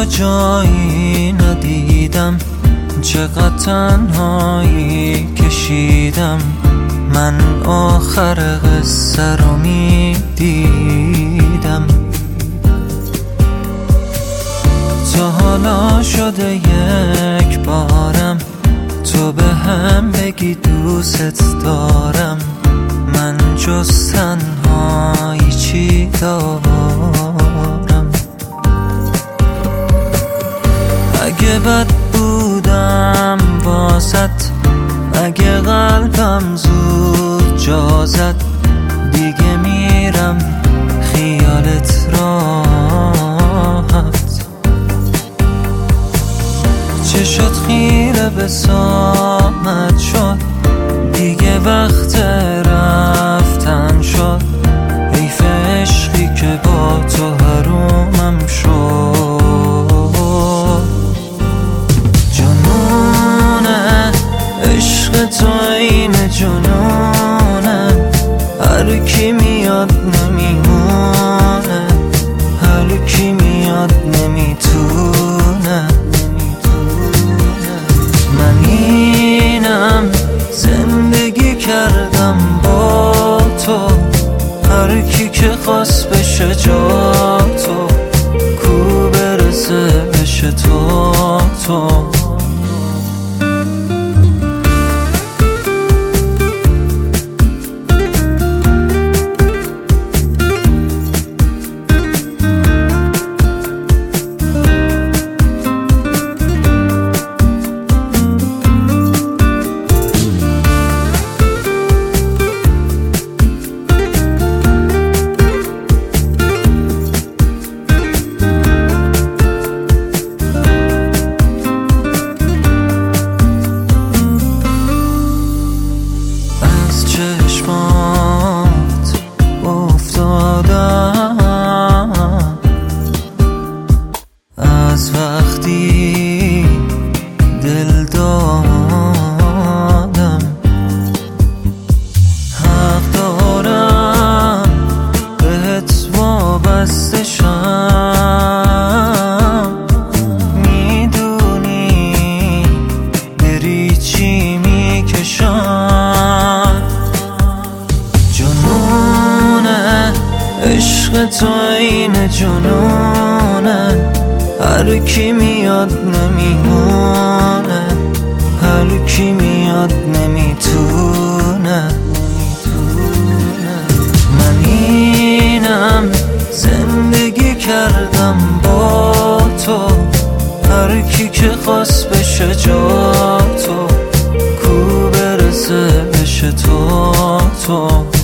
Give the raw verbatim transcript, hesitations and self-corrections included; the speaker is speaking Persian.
جایی ندیدم، چقدر تنهایی کشیدم. من آخر قصه رو میدیدم. تا حالا شده یک بارم تو به هم بگی دوست دارم. من جز تنهایی چی دارم؟ اگه بد بودم واسط، اگه قلبم زود جا زد، دیگه میرم خیالت راحت. چشات خیره به سامت شد، دیگه وقت رفتن شد. حیف عشقی که با تو حرومم شد. جنونه عشق تو این جنونه، هر کی میاد نمیمونه، هر کی میاد نمیتونه. من اینم زندگی کردم با تو، هر کی که خواست بشه جا تو، کو برسه بشه تو تو. از وقتی دل دادم، حق دارم بهت وابسته شم. میدونی بری چی میکشم. جنونه عشق تو این جنونه، هر کی میاد نمیمونه، هر کی میاد نمیتونه. من اینم زندگی کردم با تو، هر کی که خواست بشه جا تو، کو برسه بشه تو تو.